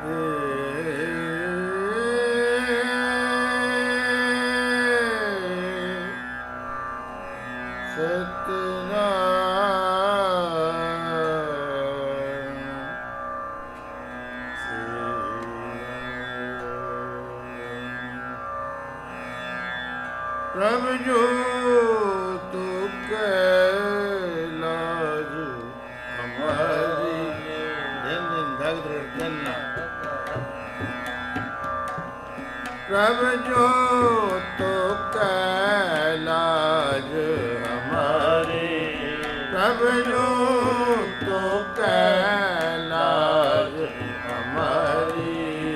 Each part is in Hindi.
प्रभु जो तो कैलाज हमारी दिन दिन धग दिन प्रभु जो तो कैलाज हमारी प्रभु जो तो कैलाज हमारी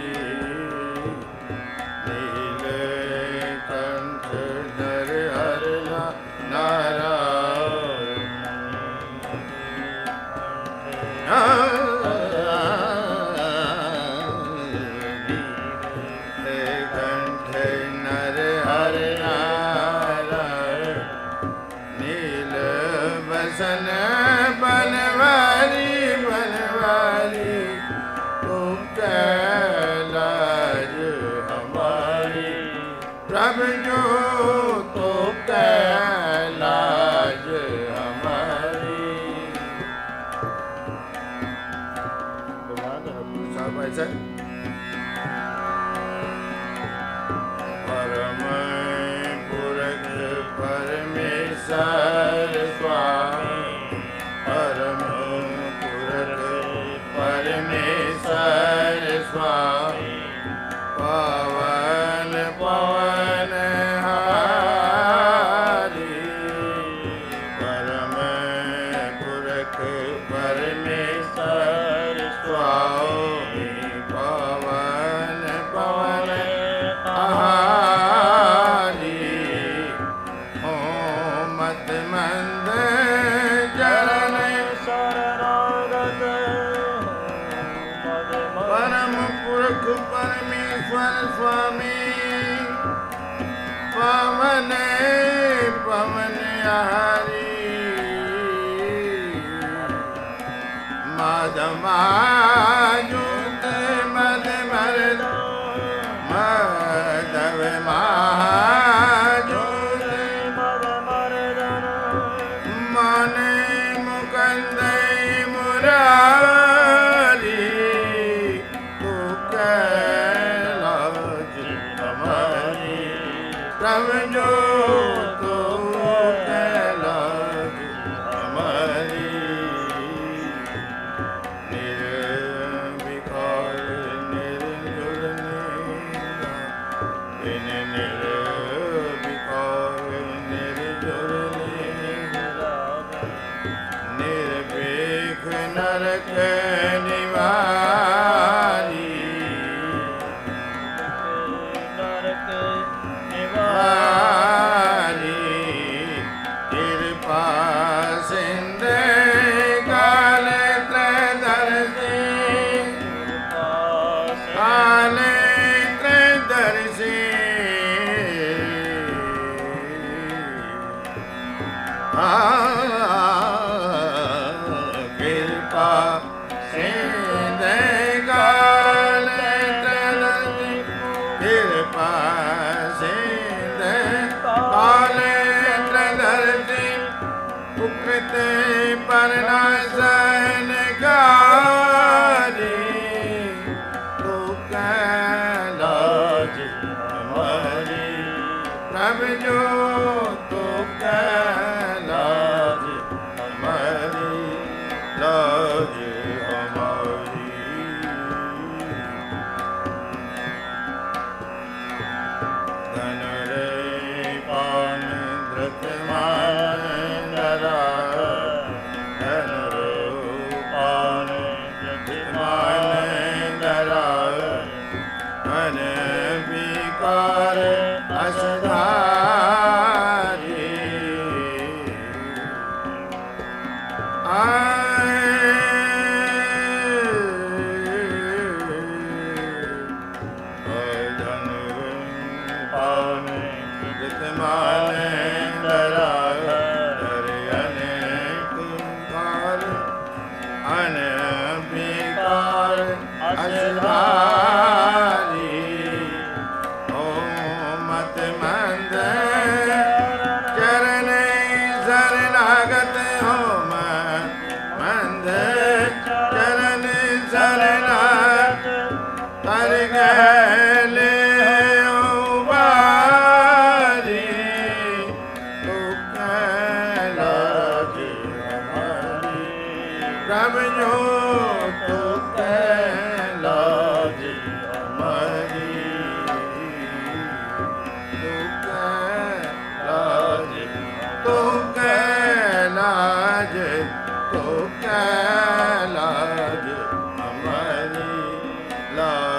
बनवारी बनवारी तू कैलाज हमारी प्रभु जो तो कैलाज हमारी परम पुरख परमेश्वर स्वामी परम पुरख परमेश्वर स्वामी पवन पवन हारी परम पुरख परमेश्वर स्वामी पवन पवन हारी हो मत मंद परम पुरख परमेश्वर स्वामी पवन पवन हरि माधमायुत मद मरद माधव महाजुत मद मरदन माने मुकंद मुरारी प्रभु जो तो कैलाज हमारी निर्विकार निर्जुल निर्विकार निर्जुल निर्भीक नरक निवारी कृपा सिंध काल त्रधर से काल त्रधर से कृपा सिंध काल त्रधर से कृपा सिंध काल उकृत परनाशन गारी तू कैलाज हमारी प्रभु जो तो कैलाज हमारी लाज हमारी धन रे पान धृत मान विकार असधारी धन पान मान अनेक अन विकार असधारी तो कैलाज हमारी, तो कैलाज, तो कैलाज, तो कैलाज हमारी ला